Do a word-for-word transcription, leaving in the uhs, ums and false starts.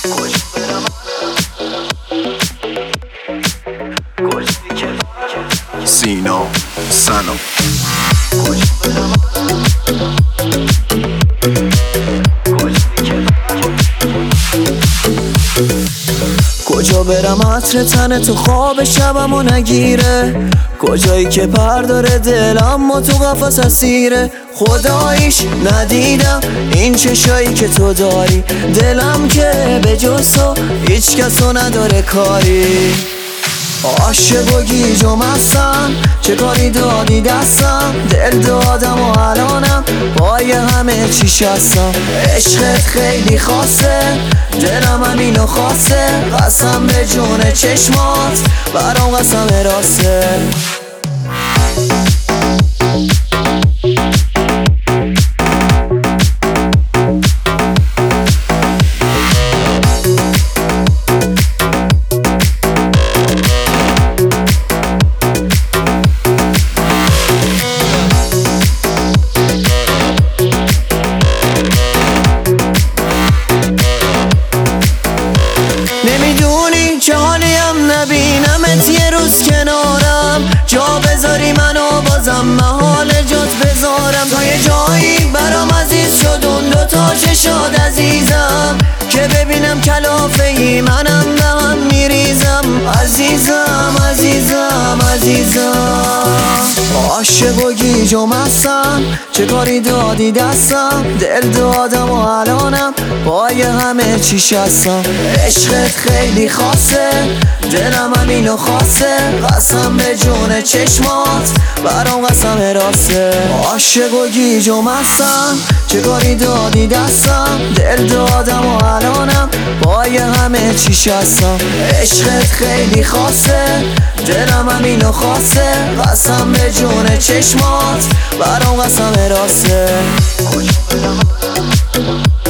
سینا سنا کجا برم عطر تن تو خواب شبمو نگیره، کجایی که پر داره دلم و تو قفس اسیره. خداییش ندیدم این چشایی که تو داری، دلم که به جز تو هیچ کسو نداره کاری. عاشق و گیج و مستم، چه کاری دادی دستم، دل دادم و الانم پای همه چیش هستم. عشقت خیلی خاصه، دلم همینو خواسته، قسم به جون چشمات برام قسم راسته. نمیدونی چه حالیم نبینمت یه روز کنارم، جا بذاری منو بازم محال جات بذارم. تا یه جایی برام عزیز شد اون دوتا چشات عزیزم، که ببینم کلافه ای منم به هم میریزم. عزیزم عزیزم عزیزم عاشق و گیج و مستم، چه کاری دادی دستم، دل دادم و الانم پای همه چیش هستم. عشقت خیلی خاصه، دلم همینو خواسته، قسم به جون چشمات برام قسم راسته. عاشق و گیج و مستم، چه کاری دادی دستم، دل دادم و الانم پای همه چیش هستم. عشقت خیلی خاصه، دلم همینو خواسته، قسم به جون چشمات برام قسم راسته.